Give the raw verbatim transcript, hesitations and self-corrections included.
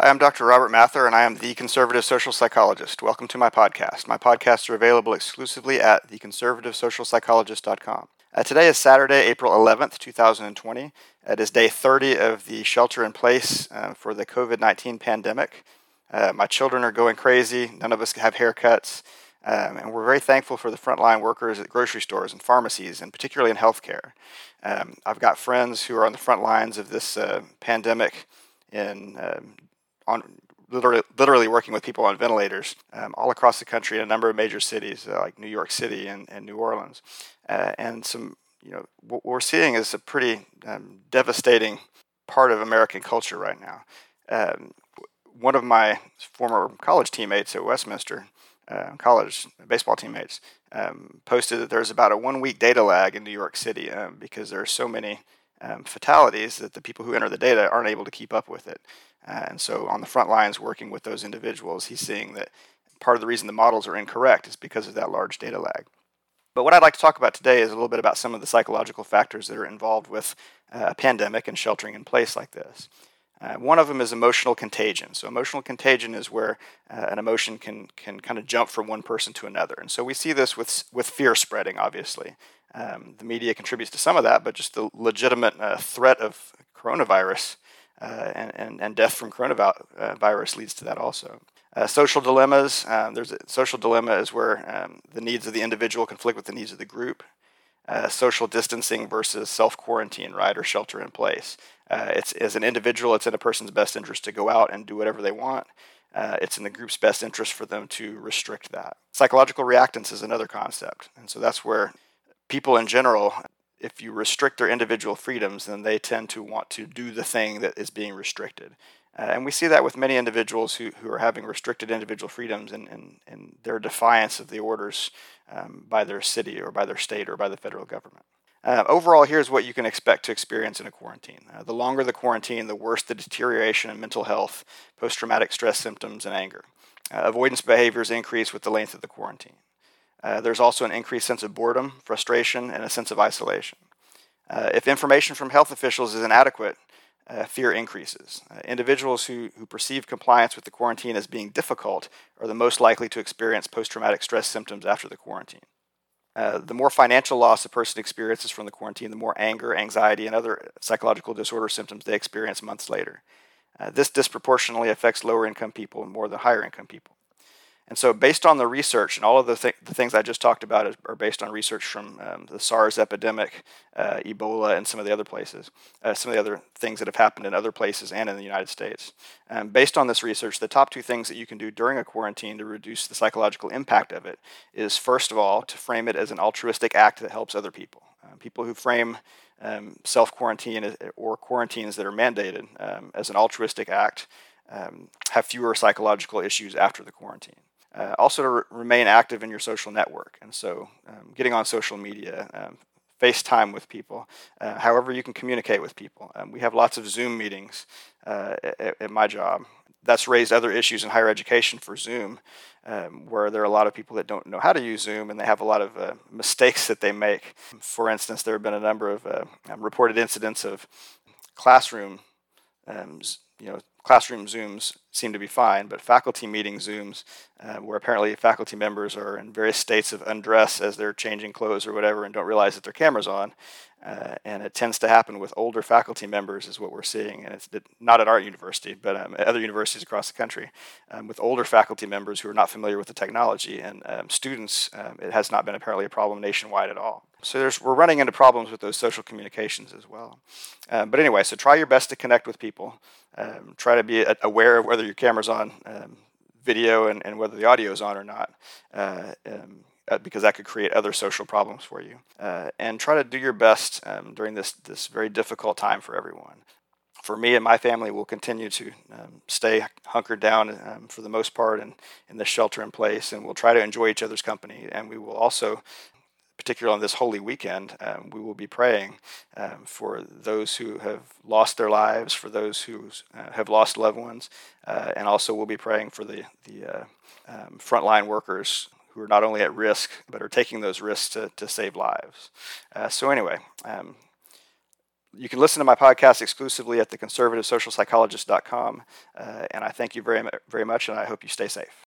Hi, I'm Doctor Robert Mather, and I am the Conservative Social Psychologist. Welcome to my podcast. My podcasts are available exclusively at the conservative social psychologist dot com. Uh, today is Saturday, April eleventh, twenty twenty. It is day thirty of the shelter-in-place uh, for the covid nineteen pandemic. Uh, my children are going crazy. None of us have haircuts. Um, and we're very thankful for the frontline workers at grocery stores and pharmacies, and particularly in healthcare. Um, I've got friends who are on the front lines of this uh, pandemic in um, on literally, literally working with people on ventilators um, all across the country in a number of major cities uh, like New York City and, and New Orleans. Uh, and some, you know, what we're seeing is a pretty um, devastating part of American culture right now. Um, one of my former college teammates at Westminster, uh, college baseball teammates, um, posted that there's about a one-week data lag in New York City um, because there are so many um, fatalities that the people who enter the data aren't able to keep up with it. Uh, and so on the front lines working with those individuals, he's seeing that part of the reason the models are incorrect is because of that large data lag. But what I'd like to talk about today is a little bit about some of the psychological factors that are involved with uh, a pandemic and sheltering in place like this. Uh, one of them is emotional contagion. So emotional contagion is where uh, an emotion can can kind of jump from one person to another. And so we see this with with fear spreading, obviously. Um, the media contributes to some of that, but just the legitimate uh, threat of coronavirus uh, and, and, and death from coronavirus leads to that also. Uh, social dilemmas. Um, there's a social dilemma is where um, the needs of the individual conflict with the needs of the group. Uh, social distancing versus self-quarantine, right, or shelter in place. Uh, it's as an individual, it's in a person's best interest to go out and do whatever they want. Uh, it's in the group's best interest for them to restrict that. Psychological reactance is another concept, and so that's where people in general, if you restrict their individual freedoms, then they tend to want to do the thing that is being restricted. Uh, and we see that with many individuals who, who are having restricted individual freedoms and, and, and their defiance of the orders um, by their city or by their state or by the federal government. Uh, overall, here's what you can expect to experience in a quarantine. Uh, the longer the quarantine, the worse the deterioration in mental health, post-traumatic stress symptoms, and anger. Uh, avoidance behaviors increase with the length of the quarantine. Uh, there's also an increased sense of boredom, frustration, and a sense of isolation. Uh, if information from health officials is inadequate, uh, fear increases. Uh, individuals who, who perceive compliance with the quarantine as being difficult are the most likely to experience post-traumatic stress symptoms after the quarantine. Uh, the more financial loss a person experiences from the quarantine, the more anger, anxiety, and other psychological disorder symptoms they experience months later. Uh, this disproportionately affects lower-income people more than higher-income people. And so based on the research, and all of the, th- the things I just talked about are based on research from um, the SARS epidemic, uh, Ebola, and some of the other places, uh, some of the other things that have happened in other places and in the United States. Um, based on this research, the top two things that you can do during a quarantine to reduce the psychological impact of it is, first of all, to frame it as an altruistic act that helps other people. Uh, people who frame um, self-quarantine or quarantines that are mandated um, as an altruistic act um, have fewer psychological issues after the quarantine. Uh, also to re- remain active in your social network. And so um, getting on social media, um, FaceTime with people, uh, however you can communicate with people. Um, we have lots of Zoom meetings uh, at, at my job. That's raised other issues in higher education for Zoom, um, where there are a lot of people that don't know how to use Zoom, and they have a lot of uh, mistakes that they make. For instance, there have been a number of uh, um, reported incidents of classroom um, you know, classroom Zooms seem to be fine, but faculty meeting Zooms, uh, where apparently faculty members are in various states of undress as they're changing clothes or whatever and don't realize that their camera's on. Uh, and it tends to happen with older faculty members is what we're seeing. And it's not at our university, but um, at other universities across the country, um, with older faculty members who are not familiar with the technology. And um, students, um, it has not been apparently a problem nationwide at all. So there's, we're running into problems with those social communications as well. Um, but anyway, so try your best to connect with people. Um, try to be aware of whether your camera's on um, video and, and whether the audio is on or not. Uh, um, Uh, because that could create other social problems for you. Uh, and try to do your best um, during this, this very difficult time for everyone. For me and my family, we'll continue to um, stay hunkered down um, for the most part in, in this shelter in place, and we'll try to enjoy each other's company. And we will also, particularly on this holy weekend, um, we will be praying um, for those who have lost their lives, for those who uh, have lost loved ones, uh, and also we'll be praying for the, the uh, um, frontline workers who are not only at risk, but are taking those risks to, to save lives. Uh, so anyway, um, You can listen to my podcast exclusively at the conservative social psychologist dot com, uh, and I thank you very, very much, and I hope you stay safe.